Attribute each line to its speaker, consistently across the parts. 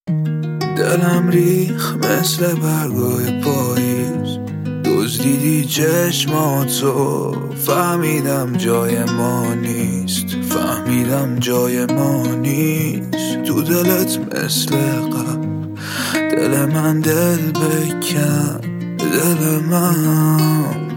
Speaker 1: دلم ریخ مثل برگای پاییز، دزدیدی چشماتو، فهمیدم جای ما نیست، فهمیدم جای ما نیست. تو دلت مثل قبل، دل من دل بکن، دل من.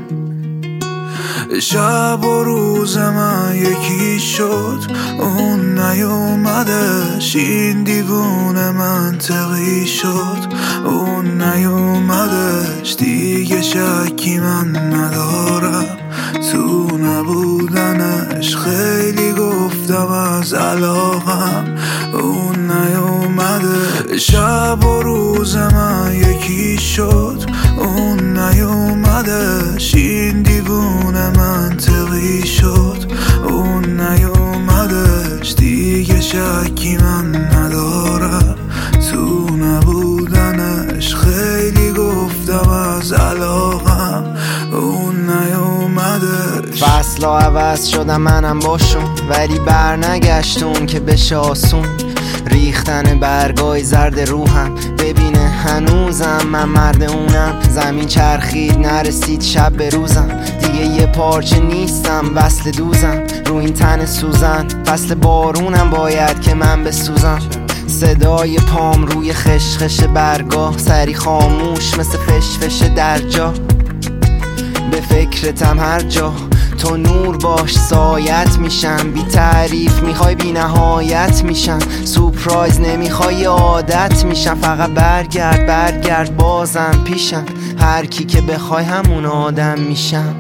Speaker 1: شب و روز من یکی شد، اون نیومدش، این دیوونه منطقی شد، اون نیومدش. دیگه شکی من ندارم تو نبودنش، خیلی گفتم از علاقم، اون نیومده. شب و روز من یکی شد، اون نیومدش، این دیوونه منطقی شد، اون نیومدش. دیگه شکی من ندارم تو نبودنش، خیلی گفتم از علاقم، اون نیومدش.
Speaker 2: فصلا عوض شدم منم باشون، ولی بر نگشتون که بشه آسون. ریختن برگای زرد روحم، ببینه هنوزم من مرد اونم. زمین چرخید نرسید شب به روزم، دیگه یه پارچه نیستم وصل دوزم. رو این تن سوزن فصل بارونم، باید که من بسوزم. صدای پام روی خشخش برگاه، سری خاموش مثل فشفش در جا. به فکرتم هر جا، تو نور باش سایت میشم. بی تعریف میخوای بی نهایت میشم، سورپرایز نمیخوای عادت میشم. فقط برگرد بازم پیشم، هر کی که بخوای همون آدم میشم.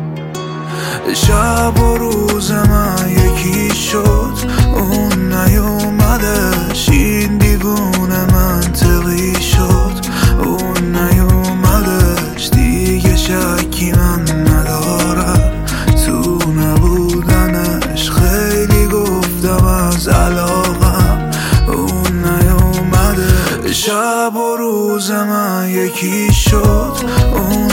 Speaker 1: شب و روز من یکی شد، اون نیومدش، این دیوونه منطقی شد، اون نیومدش. دیگه شکی من ندارم تو نبودنش، خیلی گفتم از علاقم، اون نیومده. شب و روز من یکی شد، اون